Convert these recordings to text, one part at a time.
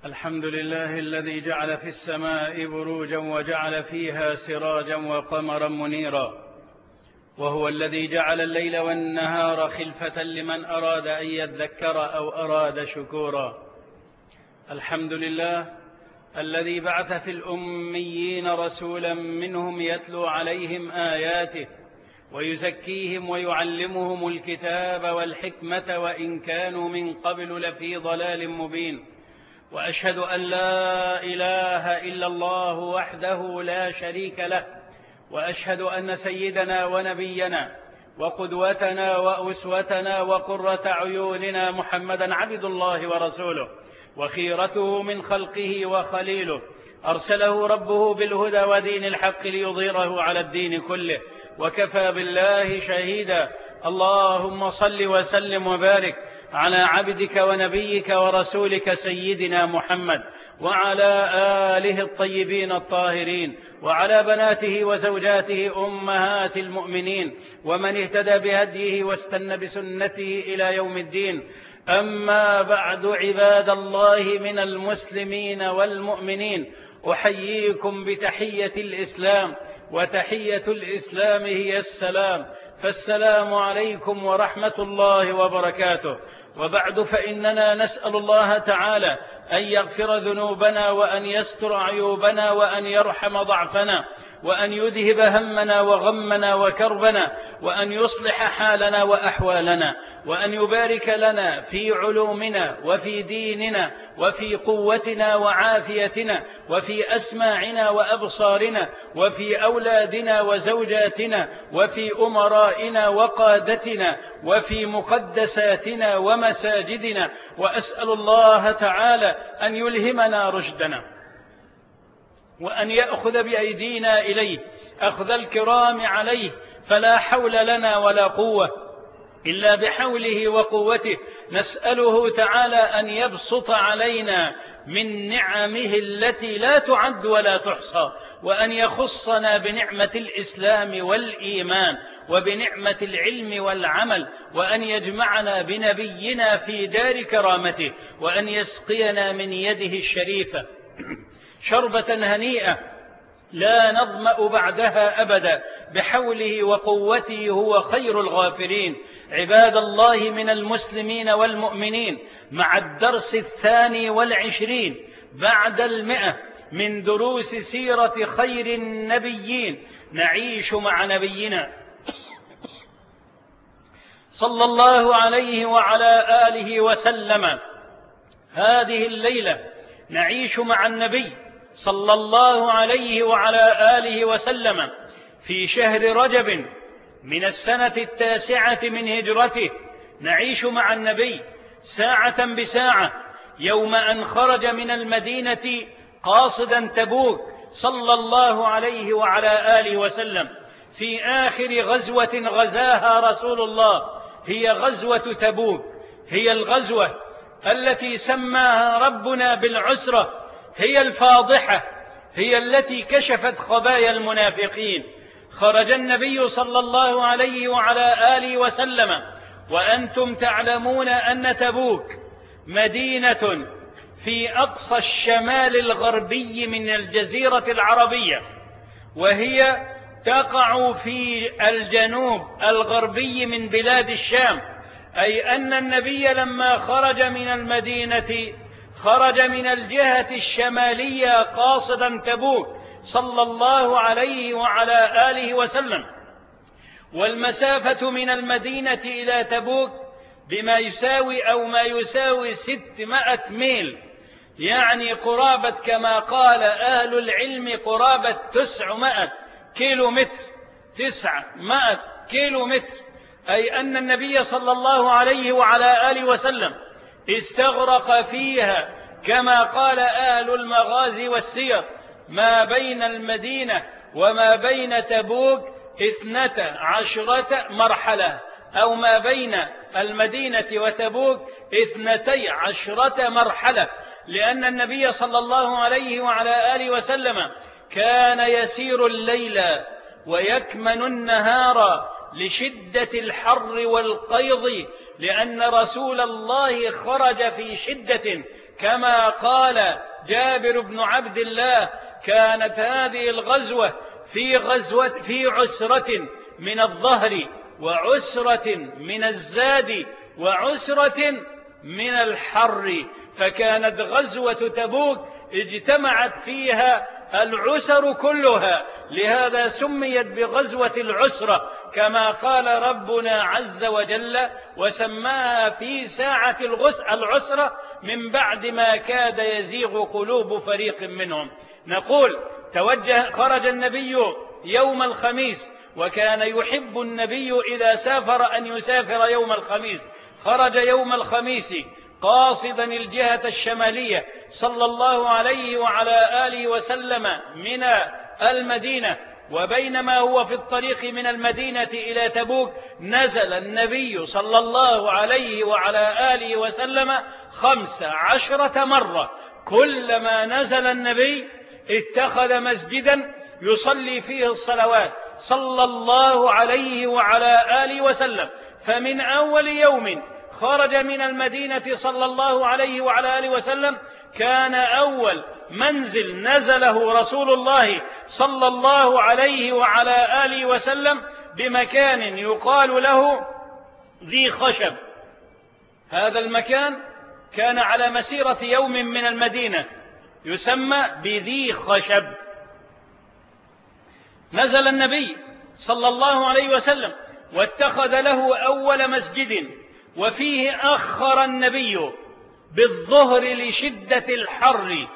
الحمد لله الذي جعل في السماء بروجا وجعل فيها سراجا وقمرا منيرا، وهو الذي جعل الليل والنهار خلفة لمن أراد أن يذكر أو أراد شكورا. الحمد لله الذي بعث في الأميين رسولا منهم يتلو عليهم آياته ويزكيهم ويعلمهم الكتاب والحكمة وإن كانوا من قبل لفي ضلال مبين. وأشهد أن لا إله إلا الله وحده لا شريك له، وأشهد أن سيدنا ونبينا وقدوتنا وأسوتنا وقرة عيوننا محمدا عبد الله ورسوله وخيرته من خلقه وخليله، أرسله ربه بالهدى ودين الحق ليظهره على الدين كله، وكفى بالله شهيدا. اللهم صل وسلم وبارك على عبدك ونبيك ورسولك سيدنا محمد وعلى آله الطيبين الطاهرين وعلى بناته وزوجاته أمهات المؤمنين ومن اهتدى بهديه واستنى بسنته إلى يوم الدين. أما بعد، عباد الله من المسلمين والمؤمنين، أحييكم بتحية الإسلام، وتحية الإسلام هي السلام، فالسلام عليكم ورحمة الله وبركاته. وبعد، فإننا نسأل الله تعالى أن يغفر ذنوبنا وأن يستر عيوبنا وأن يرحم ضعفنا وأن يذهب همنا وغمنا وكربنا وأن يصلح حالنا وأحوالنا وأن يبارك لنا في علومنا وفي ديننا وفي قوتنا وعافيتنا وفي أسماعنا وأبصارنا وفي أولادنا وزوجاتنا وفي أمرائنا وقادتنا وفي مقدساتنا ومساجدنا. وأسأل الله تعالى أن يلهمنا رشدنا وأن يأخذ بأيدينا إليه أخذ الكرام عليه، فلا حول لنا ولا قوة إلا بحوله وقوته. نسأله تعالى أن يبسط علينا من نعمه التي لا تعد ولا تحصى، وأن يخصنا بنعمة الإسلام والإيمان وبنعمة العلم والعمل، وأن يجمعنا بنبينا في دار كرامته، وأن يسقينا من يده الشريفة شربة هنيئة لا نظمأ بعدها أبدا، بحوله وقوته هو خير الغافرين. عباد الله من المسلمين والمؤمنين، مع الدرس 22 بعد 100 من دروس سيرة خير النبيين، نعيش مع نبينا صلى الله عليه وعلى آله وسلم. هذه الليلة نعيش مع النبي صلى الله عليه وعلى آله وسلم في شهر رجب من السنة 9 من هجرته. نعيش مع النبي ساعة بساعة يوم أن خرج من المدينة قاصدا تبوك صلى الله عليه وعلى آله وسلم في آخر غزوة غزاها رسول الله، هي غزوة تبوك، هي الغزوة التي سماها ربنا بالعسرة، هي الفاضحة، هي التي كشفت خبايا المنافقين. خرج النبي صلى الله عليه وعلى آله وسلم وأنتم تعلمون أن تبوك مدينة في أقصى الشمال الغربي من الجزيرة العربية، وهي تقع في الجنوب الغربي من بلاد الشام، أي أن النبي لما خرج من المدينة خرج من الجهة الشمالية قاصدا تبوك صلى الله عليه وعلى آله وسلم. والمسافة من المدينة إلى تبوك بما يساوي أو ما يساوي 600 ميل، يعني قرابة كما قال أهل العلم قرابة 900 كيلو متر، 900 كيلو متر، أي أن النبي صلى الله عليه وعلى آله وسلم استغرق فيها كما قال أهل المغازي والسير ما بين المدينة وما بين تبوك 12 مرحلة، أو ما بين المدينة وتبوك 12 مرحلة، لأن النبي صلى الله عليه وعلى آله وسلم كان يسير الليل ويكمن النهار لشدة الحر والقيض، لأن رسول الله خرج في شدة كما قال جابر بن عبد الله: كانت هذه الغزوة في عسرة من الظهر، وعسرة من الزاد، وعسرة من الحر. فكانت غزوة تبوك اجتمعت فيها العسر كلها، لهذا سميت بغزوة العسرة، كما قال ربنا عز وجل: وسماها في ساعة العسرة من بعد ما كاد يزيغ قلوب فريق منهم. نقول خرج النبي يوم الخميس، وكان يحب النبي إذا سافر أن يسافر يوم الخميس. خرج يوم الخميس قاصدا الجهة الشمالية صلى الله عليه وعلى آله وسلم من المدينة، وبينما هو في الطريق من المدينة إلى تبوك نزل النبي صلى الله عليه وعلى آله وسلم 15 مرة. كلما نزل النبي اتخذ مسجدا يصلي فيه الصلوات صلى الله عليه وعلى آله وسلم. فمن أول يوم خرج من المدينة صلى الله عليه وعلى آله وسلم كان أول منزل نزله رسول الله صلى الله عليه وعلى آله وسلم بمكان يقال له ذي خشب. هذا المكان كان على مسيرة يوم من المدينة، يسمى بذي خشب. نزل النبي صلى الله عليه وسلم واتخذ له أول مسجد، وفيه أخر النبي بالظهر لشدة الحر،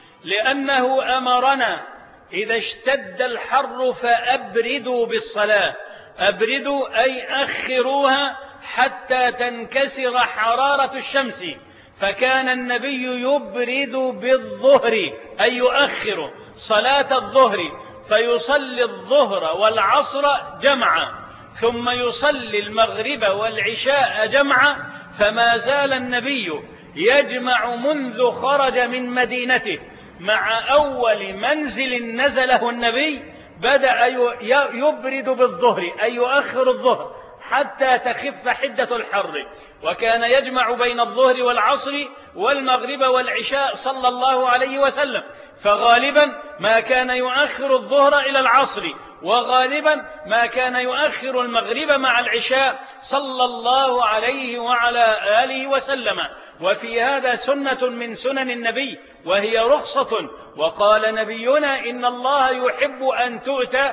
لأنه أمرنا إذا اشتد الحر فأبردوا بالصلاة. أبردوا أي أخروها حتى تنكسر حرارة الشمس. فكان النبي يبرد بالظهر أي يؤخر صلاة الظهر، فيصلي الظهر والعصر جمعا، ثم يصلي المغرب والعشاء جمعا. فما زال النبي يجمع منذ خرج من مدينته. مع أول منزل نزله النبي بدأ يبرد بالظهر أي يؤخر الظهر حتى تخف حدة الحر، وكان يجمع بين الظهر والعصر والمغرب والعشاء صلى الله عليه وسلم. فغالبا ما كان يؤخر الظهر إلى العصر، وغالبا ما كان يؤخر المغرب مع العشاء صلى الله عليه وعلى آله وسلم. وفي هذا سنة من سنن النبي، وهي رخصة. وقال نبينا: إن الله يحب أن تؤتى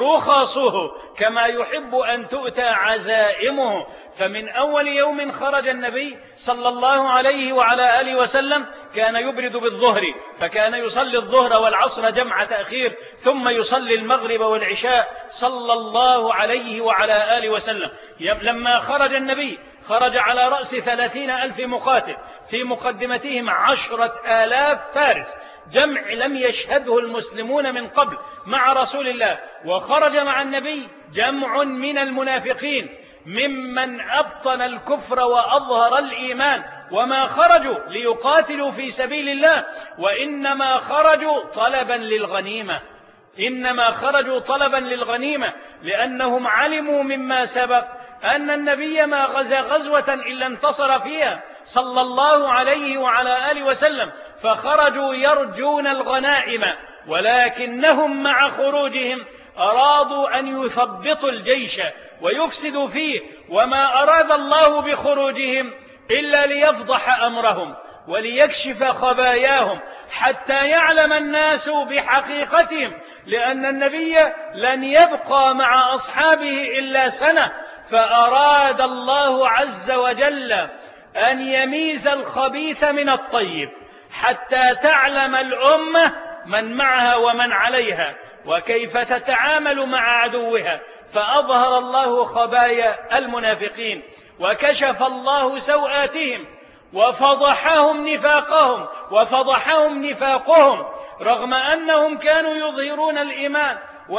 رخصه كما يحب أن تؤتى عزائمه. فمن أول يوم خرج النبي صلى الله عليه وعلى آله وسلم كان يبرد بالظهر، فكان يصلي الظهر والعصر جمع تأخير، ثم يصلي المغرب والعشاء صلى الله عليه وعلى آله وسلم. لما خرج النبي خرج على رأس 30,000 مقاتل، في مقدمتهم 10,000 فارس، جمع لم يشهده المسلمون من قبل مع رسول الله. وخرج مع النبي جمع من المنافقين ممن أبطن الكفر وأظهر الإيمان، وما خرجوا ليقاتلوا في سبيل الله، وإنما خرجوا طلبا للغنيمة. إنما خرجوا طلبا للغنيمة، لأنهم علموا مما سبق أن النبي ما غزا غزوة إلا انتصر فيها صلى الله عليه وعلى آله وسلم، فخرجوا يرجون الغنائم. ولكنهم مع خروجهم أرادوا أن يثبطوا الجيش ويفسدوا فيه، وما أراد الله بخروجهم إلا ليفضح أمرهم وليكشف خباياهم حتى يعلم الناس بحقيقتهم، لأن النبي لن يبقى مع أصحابه إلا سنة. فأراد الله عز وجل أن يميز الخبيث من الطيب حتى تعلم الأمة من معها ومن عليها وكيف تتعامل مع عدوها. فأظهر الله خبايا المنافقين، وكشف الله سوآتهم، وفضحهم نفاقهم رغم أنهم كانوا يظهرون الإيمان.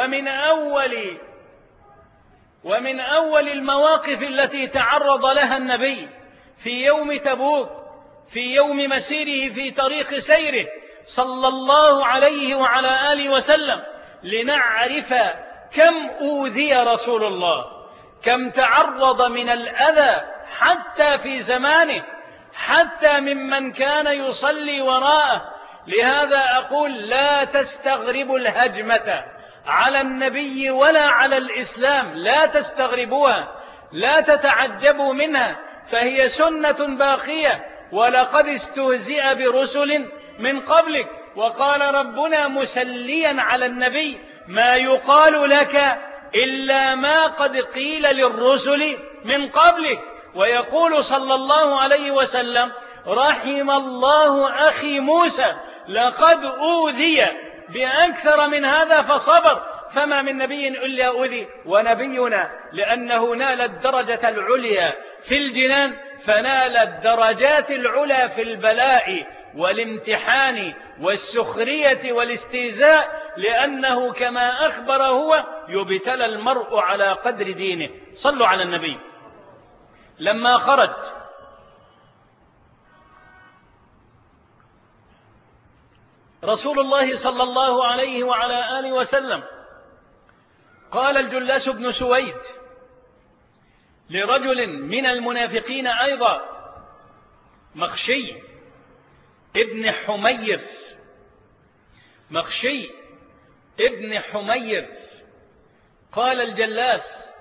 ومن أول المواقف التي تعرض لها النبي في يوم تبوك، في يوم مسيره في طريق سيره صلى الله عليه وعلى آله وسلم، لنعرف كم أوذي رسول الله، كم تعرض من الأذى حتى في زمانه. حتى ممن كان يصلي وراءه. لهذا أقول لا تستغربوا الهجمة على النبي ولا على الإسلام، لا تستغربوها، لا تتعجبوا منها، فهي سنة باقية. ولقد استهزئ برسل من قبلك، وقال ربنا مسليا على النبي ما يقال لك إلا ما قد قيل للرسل من قبلك. ويقول صلى الله عليه وسلم رحم الله أخي موسى لقد أوذي بأكثر من هذا فصبر، فما من نبي إلا أوذي. ونبينا لأنه نال الدرجة العليا في الجنان فنال الدرجات العلى في البلاء والامتحان والسخرية والاستهزاء، لأنه كما أخبر هو يبتلى المرء على قدر دينه. صلوا على النبي. لما خرج رسول الله صلى الله عليه وعلى آله وسلم قال الجلاس بن سويد لرجل من المنافقين أيضا مخشي ابن حمير، مخشي ابن حمير، قال الجلاس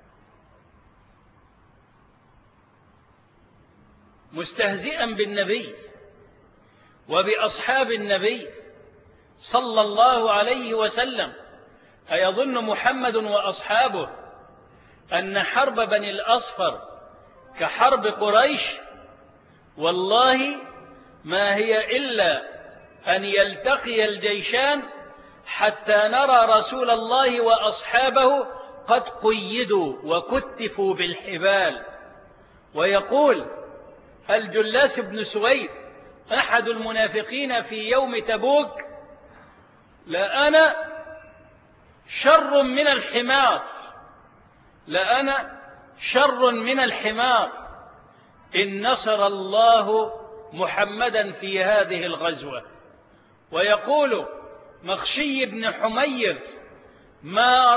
مستهزئا بالنبي وبأصحاب النبي صلى الله عليه وسلم: أيظن محمد وأصحابه أن حرب بني الأصفر كحرب قريش؟ والله ما هي إلا أن يلتقي الجيشان حتى نرى رسول الله وأصحابه قد قيدوا وكتفوا بالحبال. ويقول الجلاس بن سويد أحد المنافقين في يوم تبوك: لأنا شر من الحمار، لأنا شر من الحمار إن نصر الله محمدا في هذه الغزوة. ويقول مخشي بن حمير: ما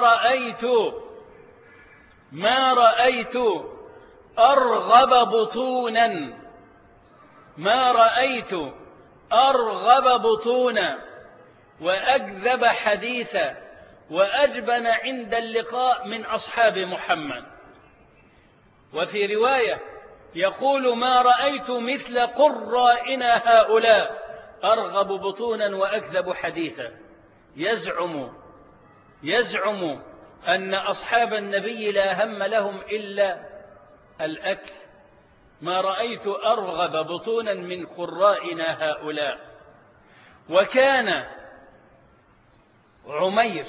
رأيت أرغب بطونا، ما رأيت أرغب بطونا وأكذب حديثا وأجبن عند اللقاء من أصحاب محمد. وفي رواية يقول: ما رأيت مثل قرائنا هؤلاء أرغب بطونا وأكذب حديثا. يزعم أن أصحاب النبي لا هم لهم إلا الأكل. ما رأيت أرغب بطونا من قرائنا هؤلاء. وكان عمير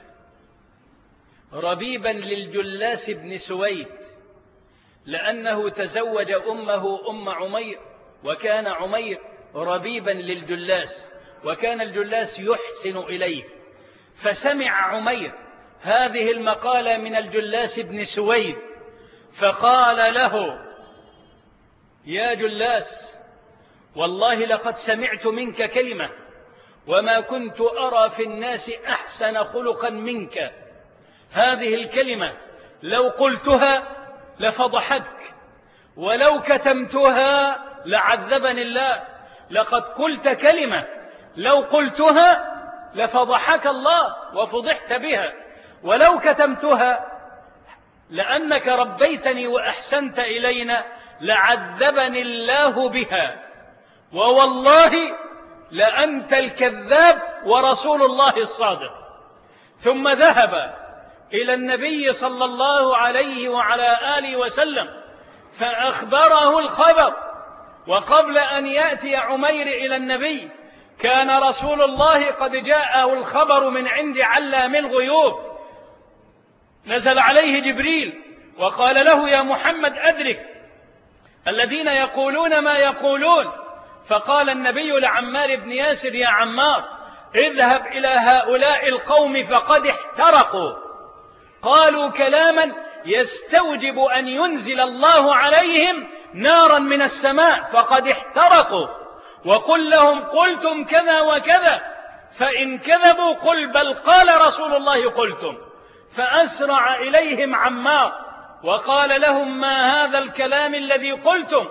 ربيبا للجلاس بن سويد لأنه تزوج أمه أم عمير، وكان عمير ربيبا للجلاس، وكان الجلاس يحسن إليه. فسمع عمير هذه المقالة من الجلاس بن سويد فقال له: يا جلاس، والله لقد سمعت منك كلمة وما كنت أرى في الناس أحسن خلقا منك. هذه الكلمة لو قلتها لفضحتك، ولو كتمتها لعذبني الله. لقد قلت كلمة لو قلتها لفضحك الله وفضحت بها، ولو كتمتها لأنك ربيتني وأحسنت إلينا لعذبني الله بها. ووالله لأنت الكذاب ورسول الله الصادق. ثم ذهب إلى النبي صلى الله عليه وعلى آله وسلم فأخبره الخبر. وقبل أن يأتي عمير إلى النبي كان رسول الله قد جاءه الخبر من عند علام الغيوب، نزل عليه جبريل وقال له: يا محمد أدرك الذين يقولون ما يقولون. فقال النبي لعمار بن ياسر: يا عمار، اذهب إلى هؤلاء القوم فقد احترقوا، قالوا كلاما يستوجب أن ينزل الله عليهم نارا من السماء، فقد احترقوا، وقل لهم قلتم كذا وكذا، فإن كذبوا قل بل قال رسول الله قلتم. فأسرع إليهم عمار وقال لهم: ما هذا الكلام الذي قلتم؟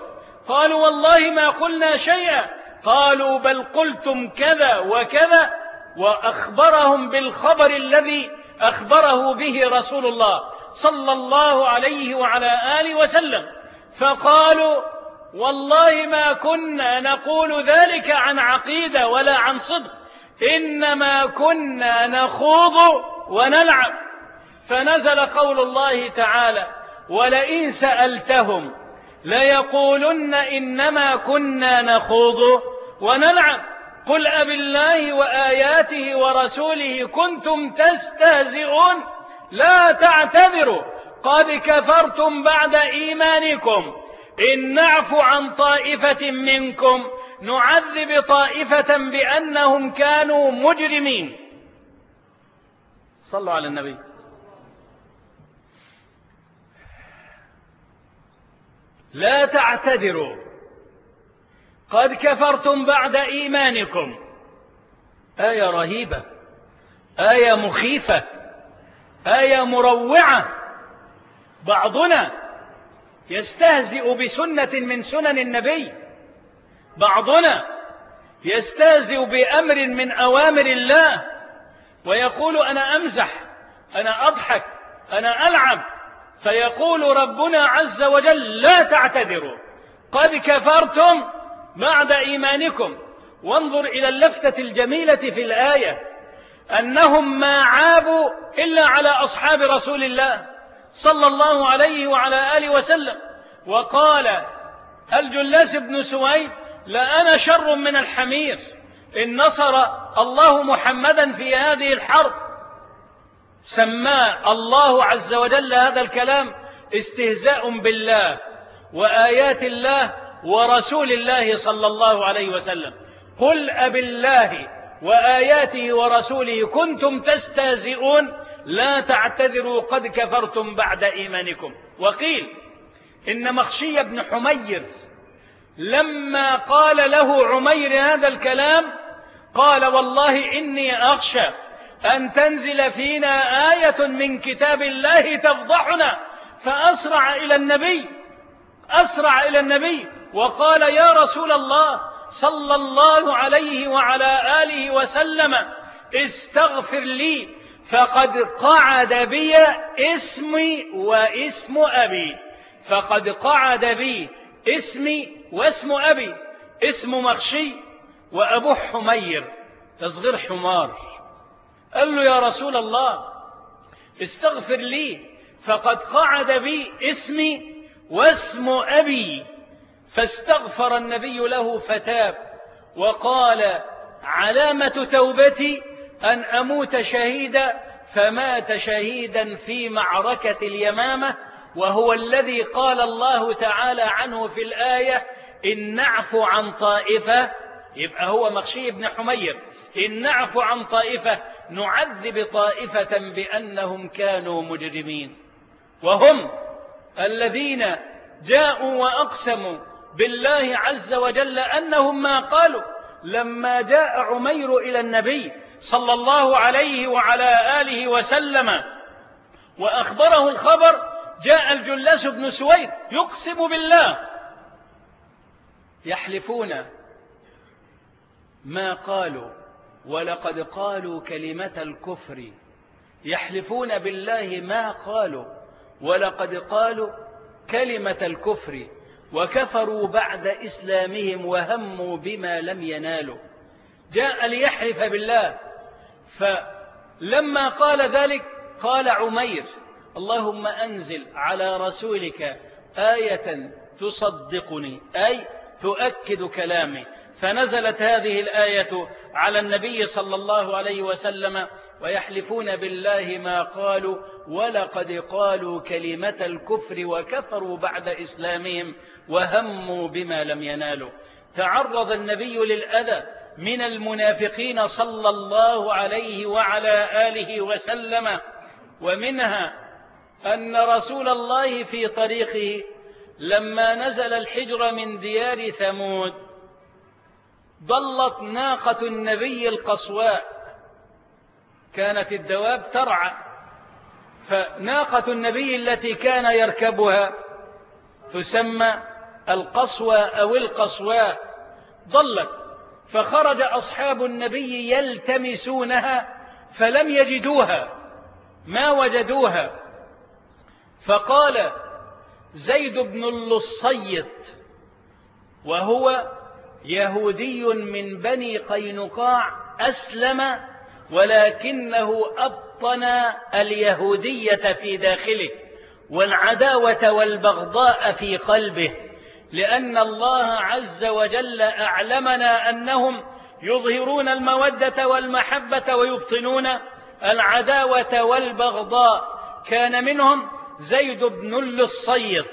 قالوا والله ما قلنا شيئا. قالوا بل قلتم كذا وكذا، وأخبرهم بالخبر الذي أخبره به رسول الله صلى الله عليه وعلى آله وسلم. فقالوا والله ما كنا نقول ذلك عن عقيدة ولا عن صدق، إنما كنا نخوض ونلعب. فنزل قول الله تعالى ولئن سألتهم ليقولن إنما كنا نخوض ونلعب قل أبالله وآياته ورسوله كنتم تستهزئون لا تعتذروا قد كفرتم بعد إيمانكم إن نعفو عن طائفة منكم نعذب طائفة بأنهم كانوا مجرمين. صلوا على النبي. لا تعتذروا قد كفرتم بعد إيمانكم. آية رهيبة، آية مخيفة، آية مروعة. بعضنا يستهزئ بسنة من سنن النبي، بعضنا يستهزئ بأمر من أوامر الله ويقول أنا أمزح، أنا أضحك، أنا ألعب. فيقول ربنا عز وجل لا تعتذروا قد كفرتم بعد إيمانكم. وانظر إلى اللفتة الجميلة في الآية أنهم ما عابوا إلا على أصحاب رسول الله صلى الله عليه وعلى آله وسلم. وقال الجلاس بن سويد لأنا شر من الحمير إن نصر الله محمدا في هذه الحرب. سماه الله عز وجل هذا الكلام استهزاء بالله وآيات الله ورسول الله صلى الله عليه وسلم. قل أبالله وآياته ورسوله كنتم تستهزئون لا تعتذروا قد كفرتم بعد إيمانكم. وقيل إن مخشي بن حمير لما قال له عمير هذا الكلام قال والله إني أخشى أن تنزل فينا آية من كتاب الله تفضحنا. فأسرع إلى النبي وقال يا رسول الله صلى الله عليه وعلى آله وسلم استغفر لي فقد قعد بي اسمي واسم أبي. فقد قعد بي اسمي واسم أبي، اسم مخشي وأبوه حمير تصغير حمار. قال له يا رسول الله استغفر لي فقد قعد بي اسمي واسم أبي. فاستغفر النبي له فتاب وقال علامة توبتي أن أموت شهيدا. فمات شهيدا في معركة اليمامة، وهو الذي قال الله تعالى عنه في الآية إن نعفو عن طائفة، يبقى هو مخشي بن حمير، إن نعفو عن طائفة نعذب طائفة بأنهم كانوا مجرمين. وهم الذين جاءوا وأقسموا بالله عز وجل أنهم ما قالوا. لما جاء عمير إلى النبي صلى الله عليه وعلى آله وسلم وأخبره الخبر، جاء الجلاس بن سويد يقسم بالله، يحلفون ما قالوا ولقد قالوا كلمة الكفر. يحلفون بالله ما قالوا ولقد قالوا كلمة الكفر وكفروا بعد إسلامهم وهموا بما لم ينالوا. جاء ليحلف بالله، فلما قال ذلك قال عمير اللهم أنزل على رسولك آية تصدقني، أي تؤكد كلامي. فنزلت هذه الآية على النبي صلى الله عليه وسلم ويحلفون بالله ما قالوا ولقد قالوا كلمة الكفر وكفروا بعد إسلامهم وهموا بما لم ينالوا. تعرض النبي للأذى من المنافقين صلى الله عليه وعلى آله وسلم، ومنها أن رسول الله في طريقه لما نزل الحجر من ديار ثمود ضلت ناقة النبي القصواء، كانت الدواب ترعى، فناقة النبي التي كان يركبها تسمى القصوى أو القصواء ضلت، فخرج أصحاب النبي يلتمسونها فلم يجدوها، ما وجدوها. فقال زيد بن اللصيط وهو يهودي من بني قينقاع أسلم، ولكنه أبطن اليهودية في داخله والعداوة والبغضاء في قلبه، لأن الله عز وجل أعلمنا أنهم يظهرون المودة والمحبة ويبطنون العداوة والبغضاء. كان منهم زيد بن اللصيط.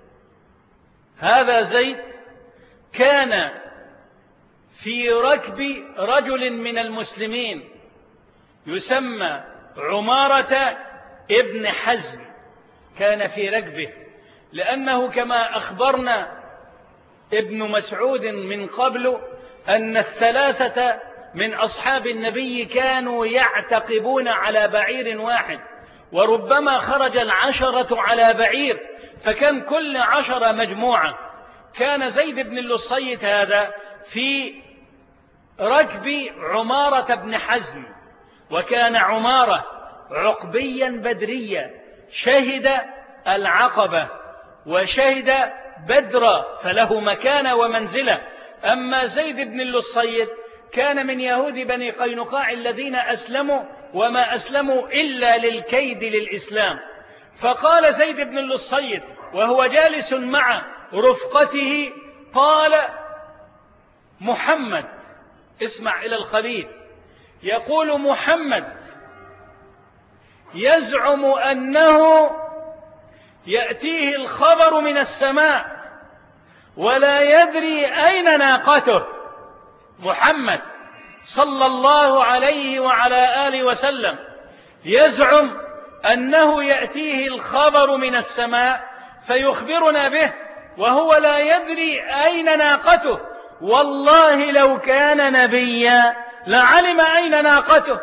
هذا زيد كان في ركب رجل من المسلمين يسمى عمارة ابن حزم، كان في ركبه، لأنه كما أخبرنا ابن مسعود من قبل أن الثلاثة من أصحاب النبي كانوا يعتقبون على بعير واحد، وربما خرج 10 على بعير، فكان كل 10 مجموعة. كان زيد بن اللصيط هذا في ركب عمارة بن حزم، وكان عمارة عقبيا بدريا، شهد العقبة وشهد بدر، فله مكانة ومنزلة. أما زيد بن اللصيط كان من يهود بني قينقاع الذين أسلموا، وما أسلموا إلا للكيد للإسلام. فقال زيد بن اللصيط وهو جالس مع رفقته، قال محمد، اسمع إلى الخبيث، يقول محمد يزعم أنه يأتيه الخبر من السماء ولا يدري أين ناقته. محمد صلى الله عليه وعلى آله وسلم يزعم أنه يأتيه الخبر من السماء فيخبرنا به وهو لا يدري أين ناقته. والله لو كان نبيا لعلم أين ناقته.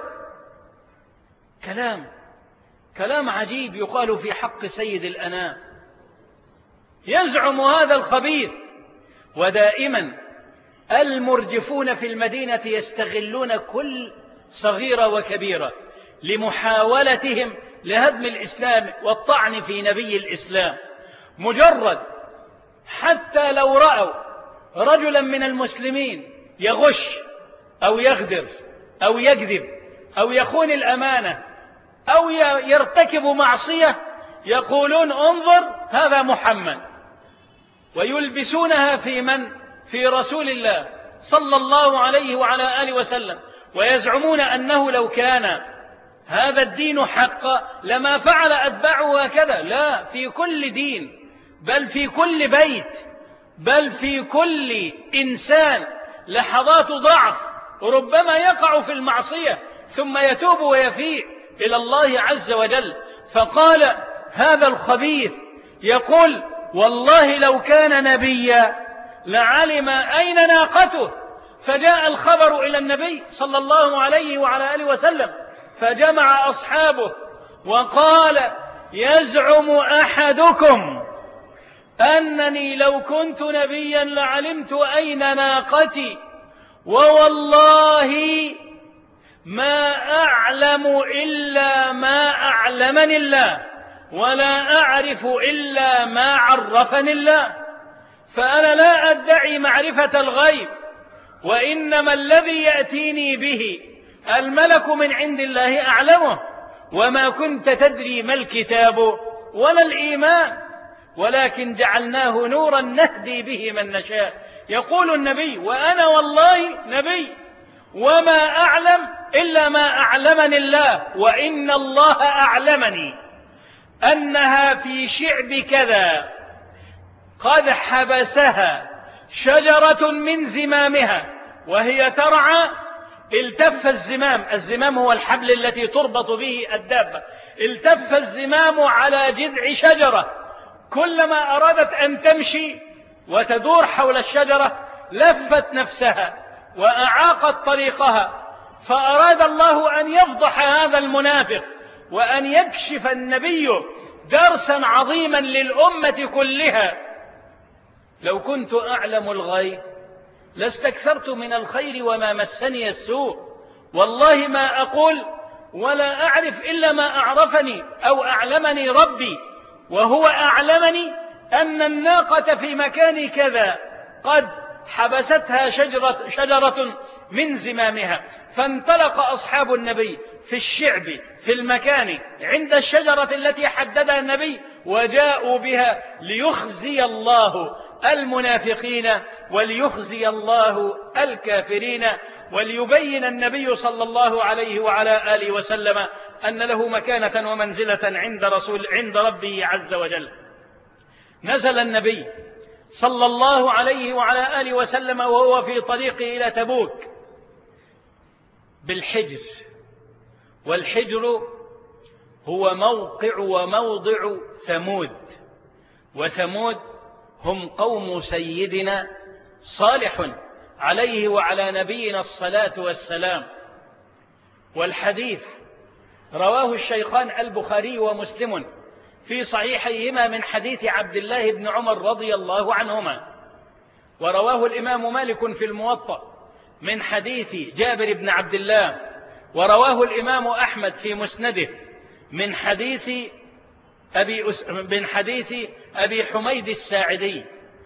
كلام عجيب يقال في حق سيد الأنام. يزعم هذا الخبيث. ودائما المرجفون في المدينة يستغلون كل صغيرة وكبيرة لمحاولتهم لهدم الإسلام والطعن في نبي الإسلام. مجرد حتى لو رأوا رجلا من المسلمين يغش أو يغدر أو يكذب أو يخون الأمانة أو يرتكب معصية، يقولون انظر هذا محمد، ويلبسونها في من؟ في رسول الله صلى الله عليه وعلى آله وسلم، ويزعمون أنه لو كان هذا الدين حقا لما فعل أتباعه هكذا. لا، في كل دين، بل في كل بيت، بل في كل إنسان لحظات ضعف ربما يقع في المعصية ثم يتوب ويفيء إلى الله عز وجل. فقال هذا الخبيث يقول والله لو كان نبيا لعلم أين ناقته. فجاء الخبر إلى النبي صلى الله عليه وعلى آله وسلم، فجمع أصحابه وقال يزعم أحدكم أنني لو كنت نبيا لعلمت أين ناقتي، ووالله ما أعلم إلا ما أعلمني الله، ولا أعرف إلا ما عرفني الله، فأنا لا أدعي معرفة الغيب، وإنما الذي يأتيني به الملك من عند الله أعلمه، وما كنت تدري ما الكتاب ولا الإيمان، ولكن جعلناه نورا نهدي به من نشاء. يقول النبي وأنا والله نبي وما أعلم إلا ما أعلمني الله، وإن الله أعلمني أنها في شعب كذا قد حبسها شجرة من زمامها وهي ترعى. التف الزمام هو الحبل التي تربط به الدابة. التف الزمام على جذع شجرة، كلما أرادت أن تمشي وتدور حول الشجرة لفت نفسها وأعاقت طريقها. فأراد الله أن يفضح هذا المنافق وأن يكشف النبي درسا عظيما للأمة كلها. لو كنت أعلم الغيب لاستكثرت من الخير وما مسني السوء، والله ما أقول ولا أعرف إلا ما أعرفني أو أعلمني ربي، وهو أعلمني أن الناقة في مكان كذا قد حبستها شجرة من زمامها، فانطلق أصحاب النبي في الشعب في المكان عند الشجرة التي حددها النبي، وجاءوا بها ليخزي الله المنافقين وليخزي الله الكافرين، وليبين النبي صلى الله عليه وعلى آله وسلم أن له مكانة ومنزلة عند ربه عز وجل. نزل النبي صلى الله عليه وعلى آله وسلم وهو في طريقه إلى تبوك بالحجر، والحجر هو موقع وموضع ثمود، وثمود هم قوم سيدنا صالح عليه وعلى نبينا الصلاة والسلام. والحديث رواه الشيخان البخاري ومسلم في صحيحيهما من حديث عبد الله بن عمر رضي الله عنهما، ورواه الإمام مالك في الموطأ من حديث جابر بن عبد الله، ورواه الإمام أحمد في مسنده من حديث أبي حميد الساعدي،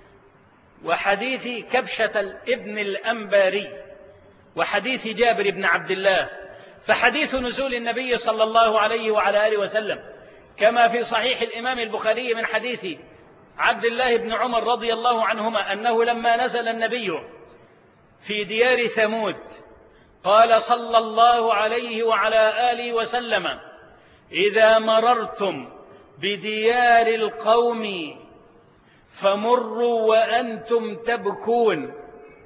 وحديث كبشة ابن الأنباري، وحديث جابر بن عبد الله. فحديث نزول النبي صلى الله عليه وعلى آله وسلم كما في صحيح الإمام البخاري من حديث عبد الله بن عمر رضي الله عنهما أنه لما نزل النبي في ديار ثمود قال صلى الله عليه وعلى آله وسلم: إذا مررتم بديار القوم فمروا وأنتم تبكون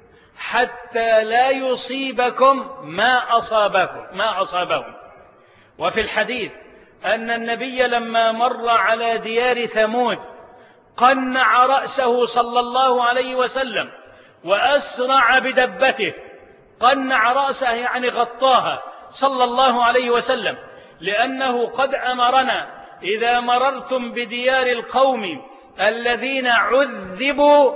حتى لا يصيبكم ما أصابهم. وفي الحديث أن النبي لما مر على ديار ثمود قنع رأسه صلى الله عليه وسلم وأسرع بدبته، قنع رأسه يعني غطاها صلى الله عليه وسلم، لأنه قد أمرنا: إذا مررتم بديار القوم الذين عذبوا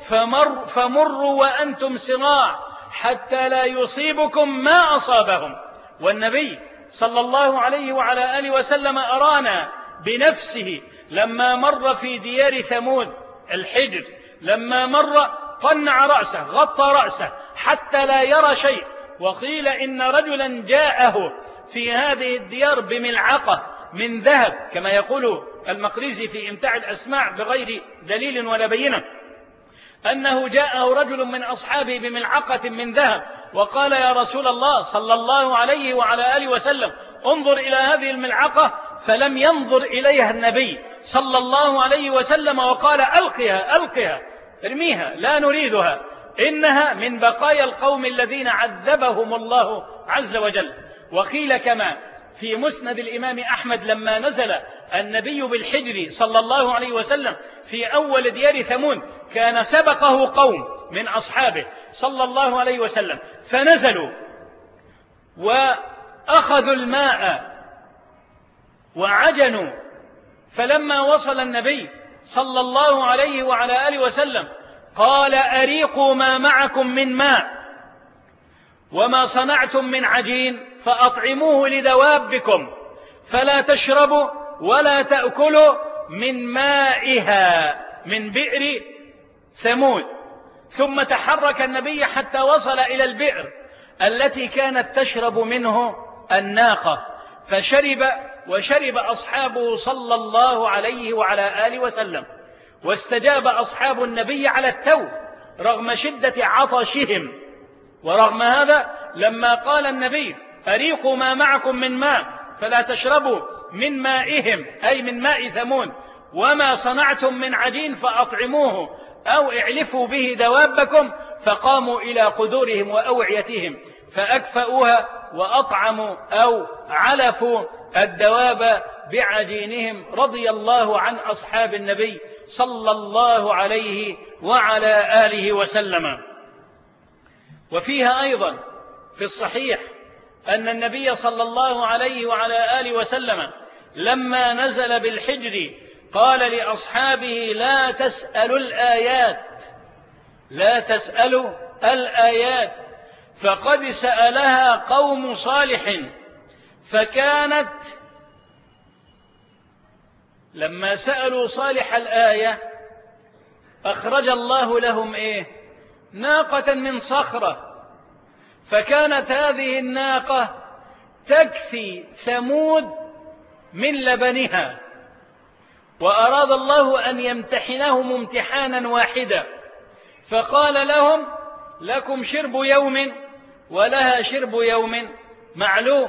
فمروا وأنتم صراع حتى لا يصيبكم ما أصابهم. والنبي صلى الله عليه وعلى آله وسلم أرانا بنفسه لما مر في ديار ثمود الحجر، لما مر قنع رأسه، غطى رأسه حتى لا يرى شيء. وقيل إن رجلا جاءه في هذه الديار بملعقة من ذهب كما يقول المقريزي في إمتاع الأسماع بغير دليل ولا بينة، أنه جاءه رجل من أصحابه بملعقة من ذهب وقال: يا رسول الله صلى الله عليه وعلى آله وسلم انظر إلى هذه الملعقة، فلم ينظر إليها النبي صلى الله عليه وسلم وقال: ألقها ارميها، لا نريدها، إنها من بقايا القوم الذين عذبهم الله عز وجل. وقيل كما في مسند الإمام أحمد لما نزل النبي بالحجر صلى الله عليه وسلم في أول ديار ثمود كان سبقه قوم من أصحابه صلى الله عليه وسلم فنزلوا وأخذوا الماء وعجنوا، فلما وصل النبي صلى الله عليه وعلى آله وسلم قال: أريقوا ما معكم من ماء وما صنعتم من عجين فأطعموه لدوابكم، فلا تشربوا ولا تأكلوا من مائها من بئر ثمود. ثم تحرك النبي حتى وصل إلى البئر التي كانت تشرب منه الناقة، فشرب وشرب أصحابه صلى الله عليه وعلى آله وسلم، واستجاب أصحاب النبي على التو رغم شدة عطشهم. ورغم هذا لما قال النبي: أريقوا ما معكم من ماء فلا تشربوا من مائهم أي من ماء ثمود، وما صنعتم من عجين فأطعموه أو اعلفوا به دوابكم، فقاموا إلى قدورهم وأوعيتهم فأكفأوها وأطعموا أو علفوا الدواب بعجينهم، رضي الله عن أصحاب النبي صلى الله عليه وعلى آله وسلم. وفيها أيضا في الصحيح أن النبي صلى الله عليه وعلى آله وسلم لما نزل بالحجر قال لأصحابه: لا تسألوا الآيات لا تسألوا الآيات، فقد سألها قوم صالح، فكانت لما سألوا صالح الآية أخرج الله لهم ناقة من صخرة، فكانت هذه الناقة تكفي ثمود من لبنها، وأراد الله أن يمتحنهم امتحانا واحدا، فقال لهم لكم شرب يوم ولها شرب يوم معلوم.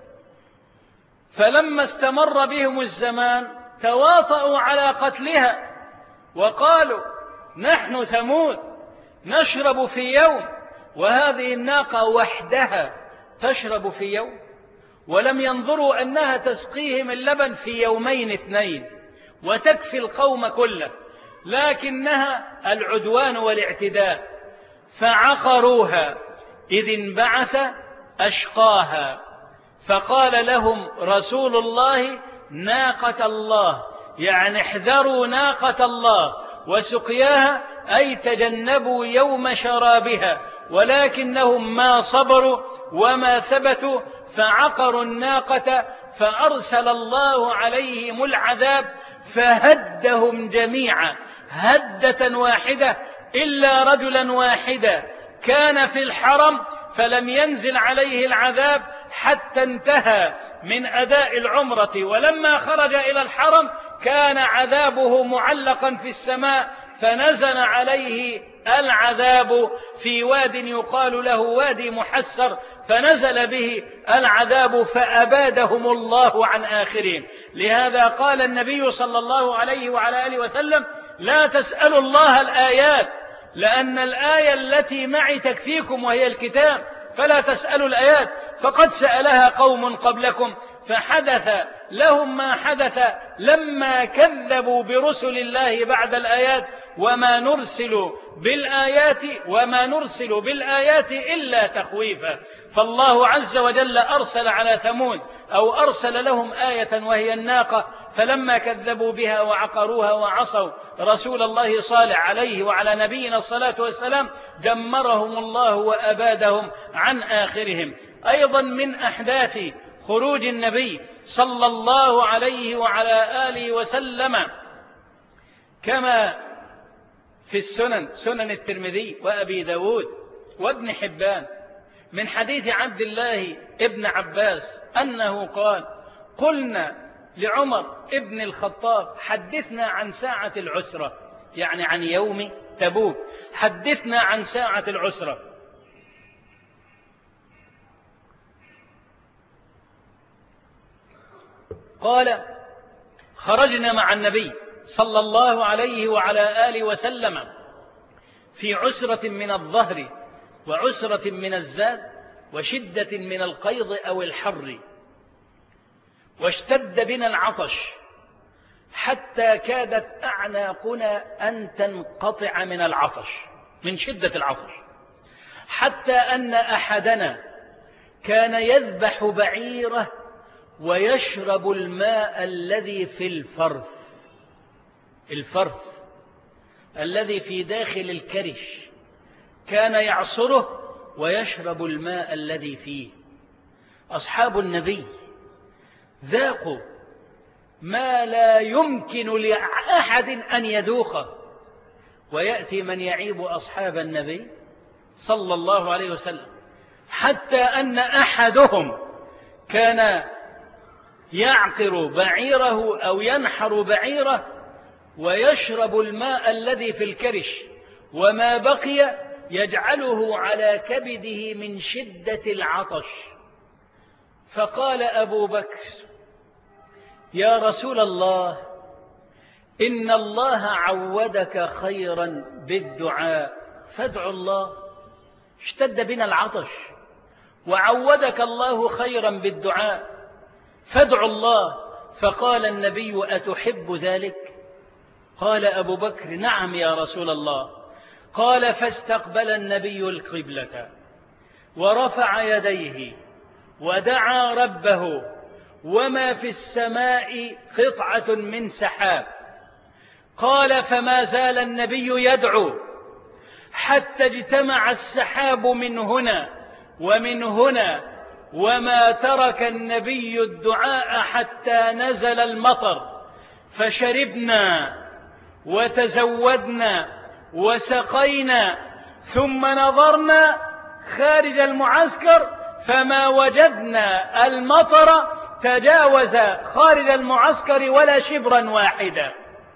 فلما استمر بهم الزمان تواطؤوا على قتلها وقالوا نحن ثمود نشرب في يوم، وهذه الناقة وحدها تشرب في يوم، ولم ينظروا أنها تسقيهم اللبن في يومين اثنين وتكفي القوم كله، لكنها العدوان والاعتداء. فعقروها إذ انبعث أشقاها، فقال لهم رسول الله ناقة الله، يعني احذروا ناقة الله وسقياها، أي تجنبوا يوم شرابها، ولكنهم ما صبروا وما ثبتوا فعقروا الناقة، فأرسل الله عليهم العذاب فهدهم جميعا هدة واحدة إلا رجلا واحدا كان في الحرم، فلم ينزل عليه العذاب حتى انتهى من أداء العمرة، ولما خرج إلى الحرم كان عذابه معلقا في السماء، فنزل عليه العذاب في واد يقال له وادي محسر، فنزل به العذاب فأبادهم الله عن آخرين. لهذا قال النبي صلى الله عليه وعلى آله وسلم لا تسألوا الله الآيات، لأن الآية التي معي تكفيكم وهي الكتاب، فلا تسألوا الآيات، فقد سألها قوم قبلكم فحدث لهم ما حدث لما كذبوا برسل الله بعد الآيات، وما نرسل بالآيات إلا تخويفا. فالله عز وجل أرسل على ثمود أو أرسل لهم آية وهي الناقة، فلما كذبوا بها وعقروها وعصوا رسول الله صالح عليه وعلى نبينا الصلاة والسلام دمرهم الله وأبادهم عن آخرهم. أيضا من أحداث خروج النبي صلى الله عليه وعلى آله وسلم كما في السنن، سنن الترمذي وأبي داود وابن حبان، من حديث عبد الله ابن عباس أنه قال قلنا لعمر ابن الخطاب حدثنا عن ساعة العسرة، يعني عن يوم تبوك، حدثنا عن ساعة العسرة. قال خرجنا مع النبي صلى الله عليه وعلى آله وسلم في عسرة من الظهر وعسرة من الزاد وشدة من القيض أو الحر، واشتد بنا العطش حتى كادت أعناقنا أن تنقطع من العطش، من شدة العطش، حتى أن أحدنا كان يذبح بعيره ويشرب الماء الذي في الفرث الذي في داخل الكرش، كان يعصره ويشرب الماء الذي فيه. أصحاب النبي ذاقوا ما لا يمكن لأحد أن يذوقه، ويأتي من يعيب أصحاب النبي صلى الله عليه وسلم، حتى أن أحدهم كان يعقر بعيره أو ينحر بعيره ويشرب الماء الذي في الكرش، وما بقي يجعله على كبده من شدة العطش. فقال أبو بكر يا رسول الله إن الله عودك خيرا بالدعاء فادعوا الله، اشتد بنا العطش وعودك الله خيرا بالدعاء فادعوا الله. فقال النبي أتحب ذلك؟ قال أبو بكر نعم يا رسول الله. قال فاستقبل النبي القبلة ورفع يديه ودعا ربه وما في السماء قطعة من سحاب. قال فما زال النبي يدعو حتى اجتمع السحاب من هنا ومن هنا، وما ترك النبي الدعاء حتى نزل المطر، فشربنا وتزودنا وسقينا، ثم نظرنا خارج المعسكر فما وجدنا المطر تجاوز خارج المعسكر ولا شبرا واحدا.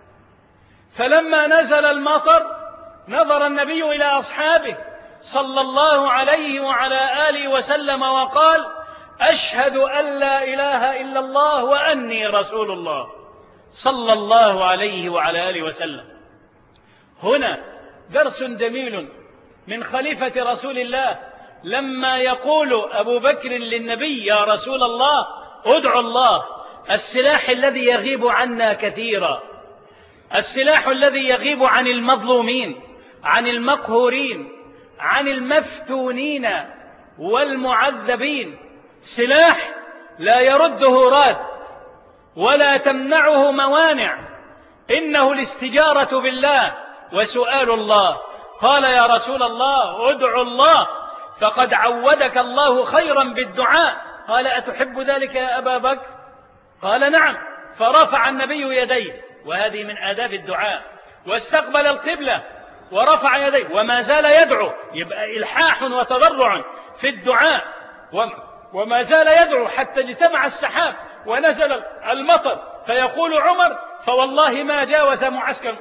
فلما نزل المطر نظر النبي إلى أصحابه صلى الله عليه وعلى آله وسلم وقال: أشهد أن لا إله إلا الله وأني رسول الله، صلى الله عليه وعلى آله وسلم. هنا درس جميل من خليفة رسول الله، لما يقول أبو بكر للنبي: يا رسول الله ادعو الله، السلاح الذي يغيب عنا كثيرا، السلاح الذي يغيب عن المظلومين، عن المقهورين، عن المفتونين والمعذبين، سلاح لا يرده راد ولا تمنعه موانع، إنه الاستجارة بالله وسؤال الله. قال: يا رسول الله ادعو الله فقد عودك الله خيرا بالدعاء. قال: أتحب ذلك يا أبا بكر؟ قال: نعم. فرفع النبي يديه، وهذه من آداب الدعاء، واستقبل القبلة ورفع يديه وما زال يدعو، يبقى إلحاح وتضرع في الدعاء، وما زال يدعو حتى اجتمع السحاب ونزل المطر. فيقول عمر: فوالله ما جاوز معسكر،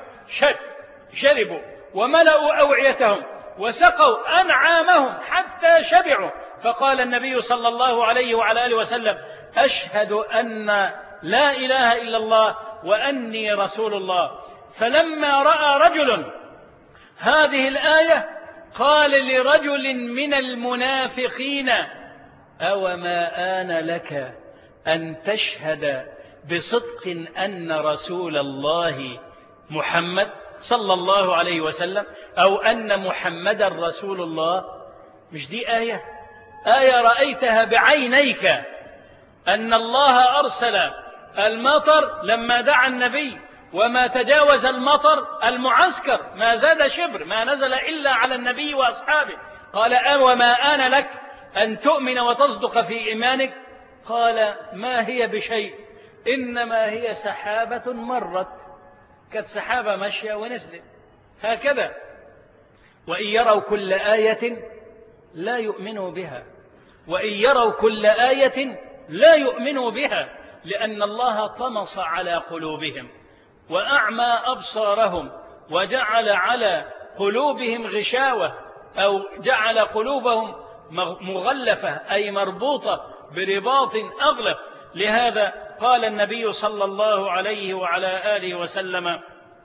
شربوا وملأوا أوعيتهم وسقوا أنعامهم حتى شبعوا. فقال النبي صلى الله عليه وعلى آله وسلم: أشهد أن لا إله إلا الله وأني رسول الله. فلما رأى رجل هذه الآية قال لرجل من المنافقين: أوما آن لك أن تشهد بصدق أن رسول الله محمد صلى الله عليه وسلم، أو أن محمدا رسول الله؟ مش دي آية رأيتها بعينيك أن الله أرسل المطر لما دعا النبي، وما تجاوز المطر المعسكر، ما زاد شبر، ما نزل إلا على النبي وأصحابه. قال: أوما آن لك أن تؤمن وتصدق في إيمانك؟ قال: ما هي بشيء، إنما هي سحابة مرت، كانت سحابة ماشية ونزلت هكذا. وإن يروا كل آية لا يؤمنوا بها، وإن يروا كل آية لا يؤمنوا بها، لأن الله طمس على قلوبهم وأعمى أبصارهم وجعل على قلوبهم غشاوة، أو جعل قلوبهم مغلفة أي مربوطة برباط أغلف. لهذا قال النبي صلى الله عليه وعلى آله وسلم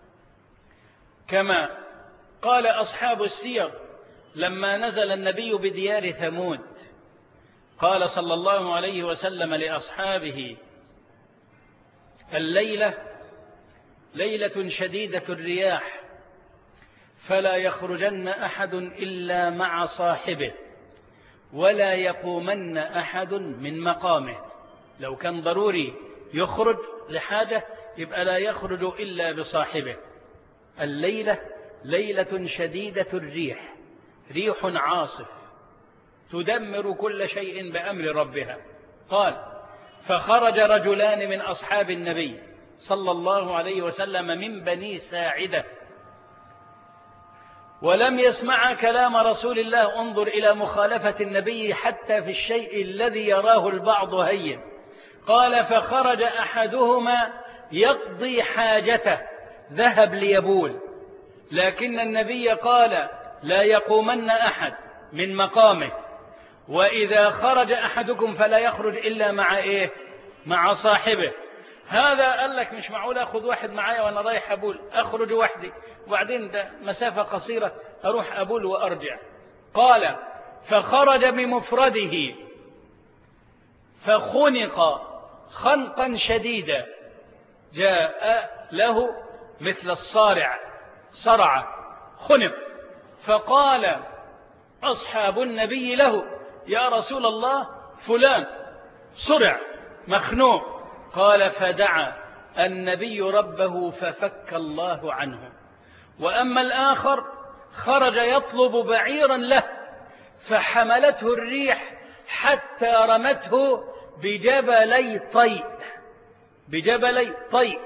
كما قال أصحاب السير لما نزل النبي بديار ثمود، قال صلى الله عليه وسلم لأصحابه: الليلة ليلة شديدة الرياح، فلا يخرجن أحد إلا مع صاحبه، ولا يقومن أحد من مقامه. لو كان ضروري يخرج لحاجة يبقى لا يخرج إلا بصاحبه. الليلة ليلة شديدة الريح، ريح عاصف تدمر كل شيء بأمر ربها. قال: فخرج رجلان من أصحاب النبي صلى الله عليه وسلم من بني ساعدة، ولم يسمع كلام رسول الله. انظر إلى مخالفة النبي حتى في الشيء الذي يراه البعض هين. قال: فخرج أحدهما يقضي حاجته، ذهب ليبول، لكن النبي قال: لا يقومن أحد من مقامه، وإذا خرج أحدكم فلا يخرج إلا مع إيه؟ مع صاحبه. هذا قال لك مش معقول أخذ واحد معايا وأنا رايح أبول، أخرج وحدي وبعدين ده مسافة قصيرة أروح أبول وأرجع. قال: فخرج بمفرده فخنق خنقا شديدا، جاء له مثل الصارع، صرع خنق. فقال أصحاب النبي له: يا رسول الله فلان صرع مخنوق. قال: فدعا النبي ربه ففك الله عنه. وأما الآخر خرج يطلب بعيرا له، فحملته الريح حتى رمته بجبلي طيء، بجبلي طيء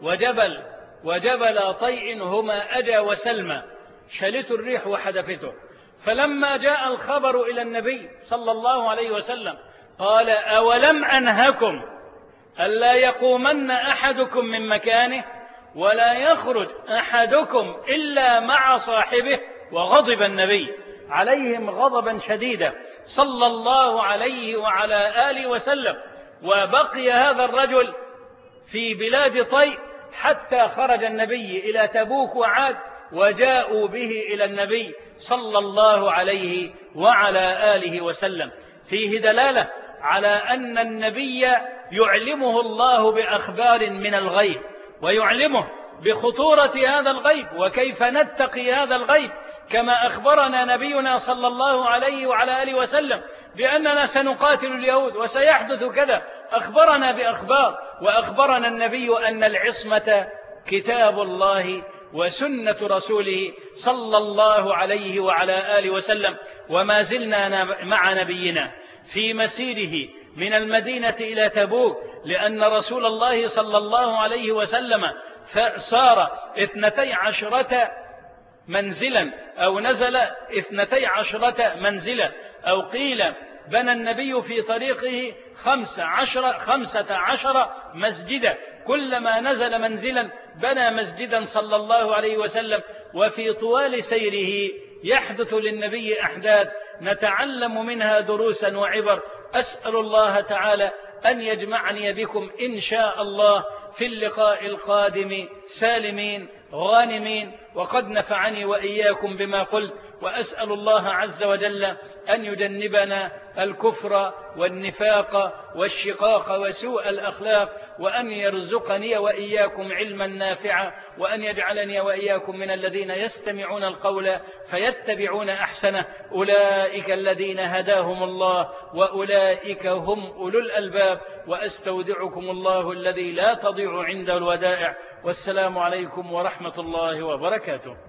وجبل طيء هما أجى وسلمى، شلته الريح وحدفته. فلما جاء الخبر إلى النبي صلى الله عليه وسلم قال: أولم أنهكم ألا يقومن أحدكم من مكانه ولا يخرج أحدكم إلا مع صاحبه؟ وغضب النبي عليهم غضبا شديدا صلى الله عليه وعلى آله وسلم. وبقي هذا الرجل في بلاد طيء حتى خرج النبي إلى تبوك وعاد، وجاءوا به إلى النبي صلى الله عليه وعلى آله وسلم. فيه دلالة على أن النبي يعلمه الله بأخبار من الغيب، ويعلمه بخطورة هذا الغيب وكيف نتقي هذا الغيب، كما أخبرنا نبينا صلى الله عليه وعلى آله وسلم بأننا سنقاتل اليهود وسيحدث كذا، أخبرنا بأخبار. وأخبرنا النبي أن العصمة كتاب الله وسنة رسوله صلى الله عليه وعلى آله وسلم. وما زلنا مع نبينا في مسيره من المدينة إلى تبوك، لأن رسول الله صلى الله عليه وسلم سار 12 منزلا، أو نزل 12 منزلا، أو قيل بنى النبي في طريقه 15 مسجدا، كلما نزل منزلا بنى مسجدا صلى الله عليه وسلم. وفي طوال سيره يحدث للنبي أحداث نتعلم منها دروسا وعبر. أسأل الله تعالى أن يجمعني بكم إن شاء الله في اللقاء القادم سالمين غانمين، وقد نفعني وإياكم بما قلت. وأسأل الله عز وجل أن يجنبنا الكفر والنفاق والشقاق وسوء الأخلاق، وأن يرزقني وإياكم علما نافعا، وأن يجعلني وإياكم من الذين يستمعون القول فيتبعون أحسنه. أولئك الذين هداهم الله وأولئك هم أولو الألباب. وأستودعكم الله الذي لا تضيع عنده الودائع. والسلام عليكم ورحمة الله وبركاته.